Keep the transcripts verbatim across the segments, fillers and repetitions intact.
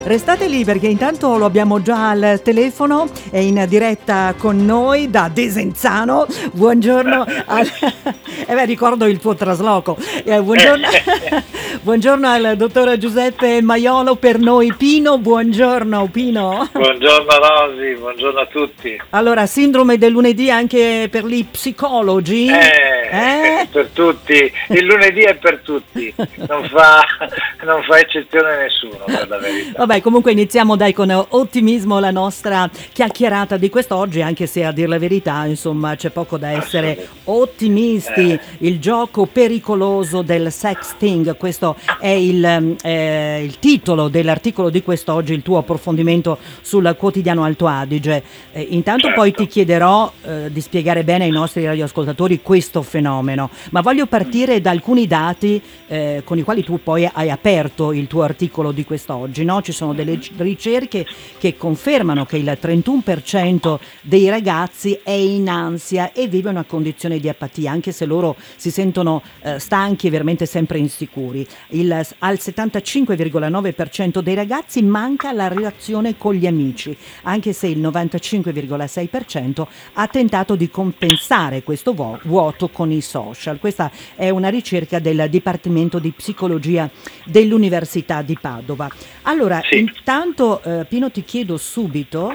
Restate lì perché intanto lo abbiamo già al telefono, è in diretta con noi da Desenzano. Buongiorno, al... eh beh, ricordo il tuo trasloco. Eh, buongiorno... buongiorno al dottor Giuseppe Maiolo, per noi Pino. Buongiorno Pino. Buongiorno Rosy, buongiorno a tutti. Allora, sindrome del lunedì anche per gli psicologi? Eh, eh? Per tutti, il lunedì è per tutti, non fa, non fa eccezione nessuno, per la verità. Vabbè, comunque iniziamo dai con ottimismo la nostra chiacchierata di quest'oggi, anche se a dir la verità, insomma, c'è poco da essere ottimisti. Eh. Il gioco pericoloso del sexting, questo è il, eh, il titolo dell'articolo di quest'oggi, il tuo approfondimento sul quotidiano Alto Adige. Eh, intanto certo. Poi ti chiederò eh, di spiegare bene ai nostri radioascoltatori questo fenomeno, ma voglio partire da alcuni dati eh, con i quali tu poi hai aperto il tuo articolo di quest'oggi, no? Ci sono delle ricerche che confermano che il trentuno per cento dei ragazzi è in ansia e vive una condizione di apatia, anche se loro si sentono eh, stanchi e veramente sempre insicuri. Il, al settantacinque virgola nove per cento dei ragazzi manca la relazione con gli amici, anche se il novantacinque virgola sei per cento ha tentato di compensare questo vuoto con i social. Questa è una ricerca del Dipartimento di Psicologia dell'Università di Padova. Allora, sì. intanto eh, Pino, ti chiedo subito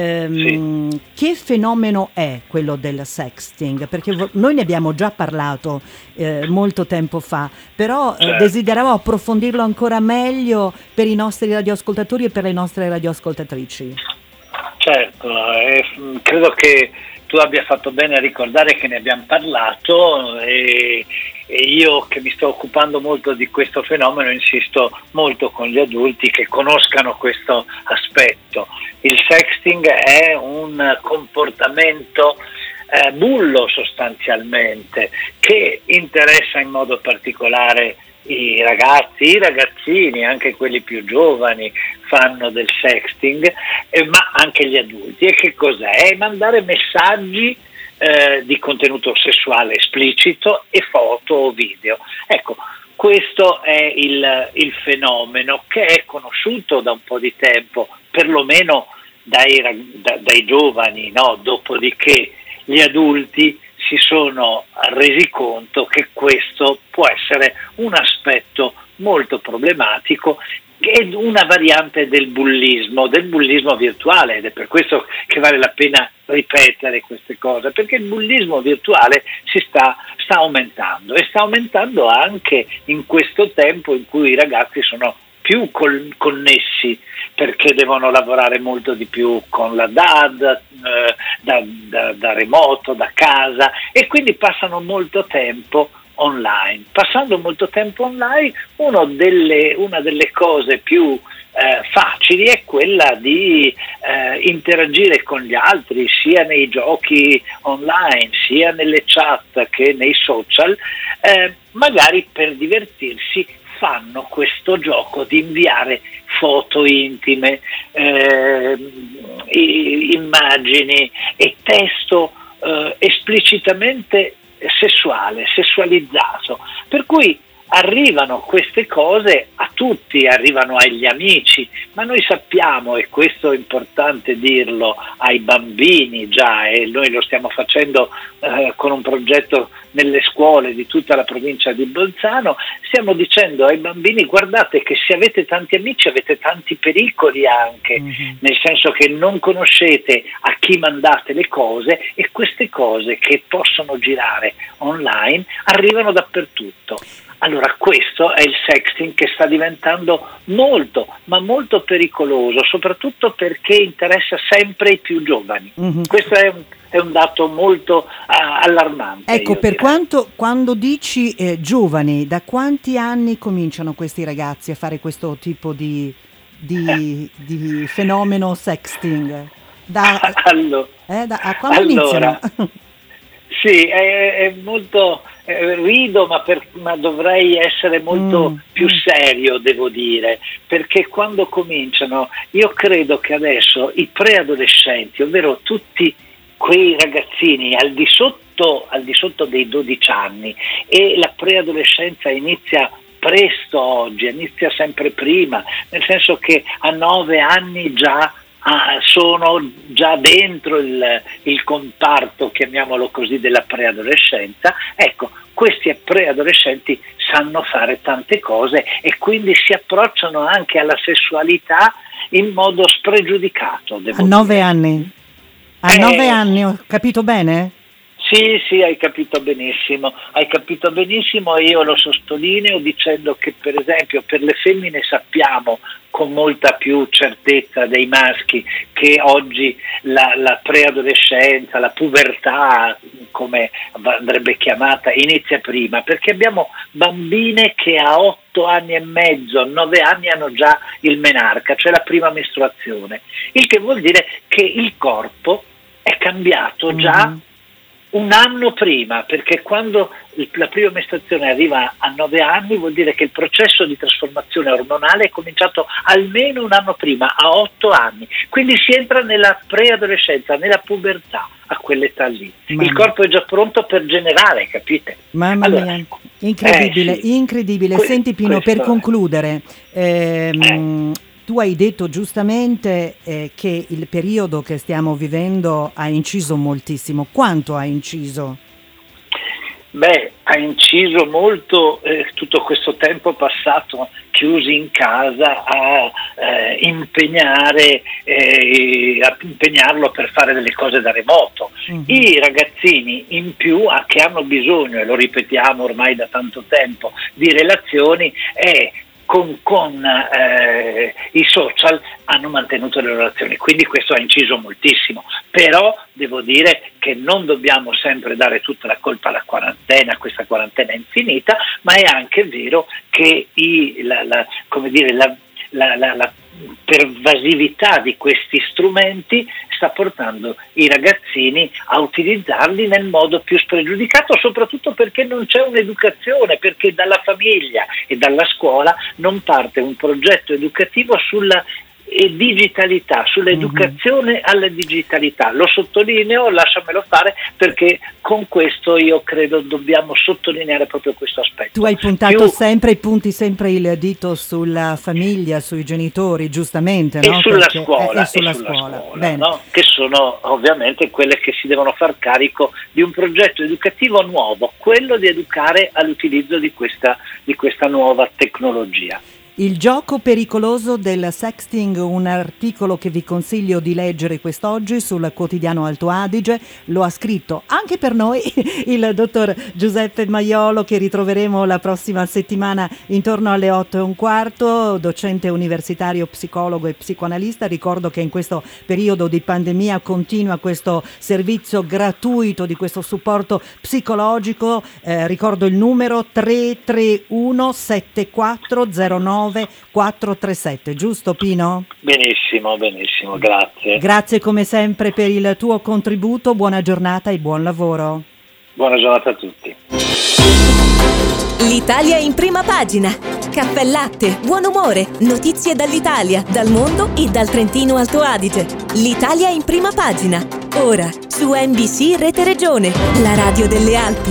ehm, sì. che fenomeno è quello del sexting, perché vo- noi ne abbiamo già parlato eh, molto tempo fa, però eh, certo. desideravo approfondirlo ancora meglio per i nostri radioascoltatori e per le nostre radioascoltatrici. Certo, eh, credo che tu abbia fatto bene a ricordare che ne abbiamo parlato e, e io che mi sto occupando molto di questo fenomeno insisto molto con gli adulti che conoscano questo aspetto. Il sexting è un comportamento eh, bullo sostanzialmente che interessa in modo particolare i ragazzi, i ragazzini, anche quelli più giovani fanno del sexting, eh, ma anche gli adulti. E che cos'è? È mandare messaggi eh, di contenuto sessuale esplicito e foto o video. Ecco, questo è il, il fenomeno che è conosciuto da un po' di tempo, perlomeno dai, da, dai giovani, no? Dopodiché gli adulti si sono resi conto che questo può essere un aspetto molto problematico ed una variante del bullismo, del bullismo virtuale, ed è per questo che vale la pena ripetere queste cose, perché il bullismo virtuale si sta, sta aumentando e sta aumentando anche in questo tempo in cui i ragazzi sono più col- connessi perché devono lavorare molto di più con la D A D, eh, da, da, da remoto, da casa, e quindi passano molto tempo online. Passando molto tempo online, uno delle, una delle cose più eh, facili è quella di eh, interagire con gli altri, sia nei giochi online, sia nelle chat che nei social, eh, magari per divertirsi fanno questo gioco di inviare foto intime, eh, immagini e testo eh, esplicitamente sessuale, sessualizzato, per cui arrivano queste cose a tutti, arrivano agli amici, ma noi sappiamo, e questo è importante dirlo, ai bambini già, e noi lo stiamo facendo eh, con un progetto nelle scuole di tutta la provincia di Bolzano, stiamo dicendo ai bambini: guardate che se avete tanti amici avete tanti pericoli anche, mm-hmm. nel senso che non conoscete a chi mandate le cose e queste cose che possono girare online arrivano dappertutto. Allora questo è il sexting che sta diventando molto, ma molto pericoloso, soprattutto perché interessa sempre i più giovani. Mm-hmm. Questo è un, è un dato molto uh, allarmante. Ecco, per direi. quanto quando dici eh, giovani, da quanti anni cominciano questi ragazzi a fare questo tipo di, di, di fenomeno sexting? Da, allora, eh, da, a quando allora, iniziano? Sì, è, è molto eh, rido, ma, per, ma dovrei essere molto mm. più serio, devo dire, perché quando cominciano, io credo che adesso i preadolescenti, ovvero tutti quei ragazzini al di sotto, al di sotto dei dodici anni, e la preadolescenza inizia presto oggi, inizia sempre prima, nel senso che a nove anni già ah, sono già dentro il, il comparto, chiamiamolo così, della preadolescenza. Ecco, questi preadolescenti sanno fare tante cose e quindi si approcciano anche alla sessualità in modo spregiudicato. A nove dire. anni? A Eh, nove anni, ho capito bene? Sì, sì, hai capito benissimo, hai capito benissimo e io lo sottolineo dicendo che per esempio per le femmine sappiamo con molta più certezza dei maschi che oggi la, la preadolescenza, la pubertà, come andrebbe chiamata, inizia prima, perché abbiamo bambine che a otto anni e mezzo, nove anni hanno già il menarca, cioè la prima mestruazione, il che vuol dire che il corpo è cambiato già Mm. un anno prima, perché quando il- la prima mestruazione arriva a nove anni vuol dire che il processo di trasformazione ormonale è cominciato almeno un anno prima, a otto anni. Quindi si entra nella preadolescenza, nella pubertà a quell'età lì. Mamma. Il corpo è già pronto per generare, capite? Mamma Allora, mia, incredibile, eh, sì. incredibile. Que- Senti Pino, per questo è. concludere, ehm, tu hai detto giustamente eh, che il periodo che stiamo vivendo ha inciso moltissimo. Quanto ha inciso? Beh, ha inciso molto eh, tutto questo tempo passato chiusi in casa a eh, impegnare eh, a impegnarlo per fare delle cose da remoto. Mhm. I ragazzini in più a, che hanno bisogno, e lo ripetiamo ormai da tanto tempo, di relazioni e con, con eh, i social hanno mantenuto le relazioni, quindi questo ha inciso moltissimo, però devo dire che non dobbiamo sempre dare tutta la colpa alla quarantena, questa quarantena infinita, ma è anche vero che i, la, la, come dire, la, la, la, la pervasività di questi strumenti sta portando i ragazzini a utilizzarli nel modo più spregiudicato, soprattutto perché non c'è un'educazione, perché dalla famiglia e dalla scuola non parte un progetto educativo sulla eh, digitalità, sull'educazione mm-hmm. alla digitalità. Lo sottolineo, lasciamelo fare, perché con questo io credo dobbiamo sottolineare proprio questo aspetto. Tu hai puntato Più... sempre, punti sempre il dito sulla famiglia, sui genitori, giustamente, e no? sulla Perché scuola, è, è sulla e sulla scuola, scuola, Bene. no? Che sono ovviamente quelle che si devono far carico di un progetto educativo nuovo, quello di educare all'utilizzo di questa, di questa nuova tecnologia. Il gioco pericoloso del sexting, un articolo che vi consiglio di leggere quest'oggi sul quotidiano Alto Adige. Lo ha scritto anche per noi il dottor Giuseppe Maiolo, che ritroveremo la prossima settimana intorno alle otto e un quarto, docente universitario, psicologo e psicoanalista. Ricordo che in questo periodo di pandemia continua questo servizio gratuito di questo supporto psicologico. Eh, ricordo il numero tre tre uno sette quattro zero nove quattro tre sette, giusto Pino? Benissimo, benissimo, grazie. Grazie come sempre per il tuo contributo, buona giornata e buon lavoro. Buona giornata a tutti. L'Italia in prima pagina. Caffè latte, buon umore, notizie dall'Italia, dal mondo e dal Trentino Alto Adige. L'Italia in prima pagina. Ora su N B C Rete Regione, la radio delle Alpi.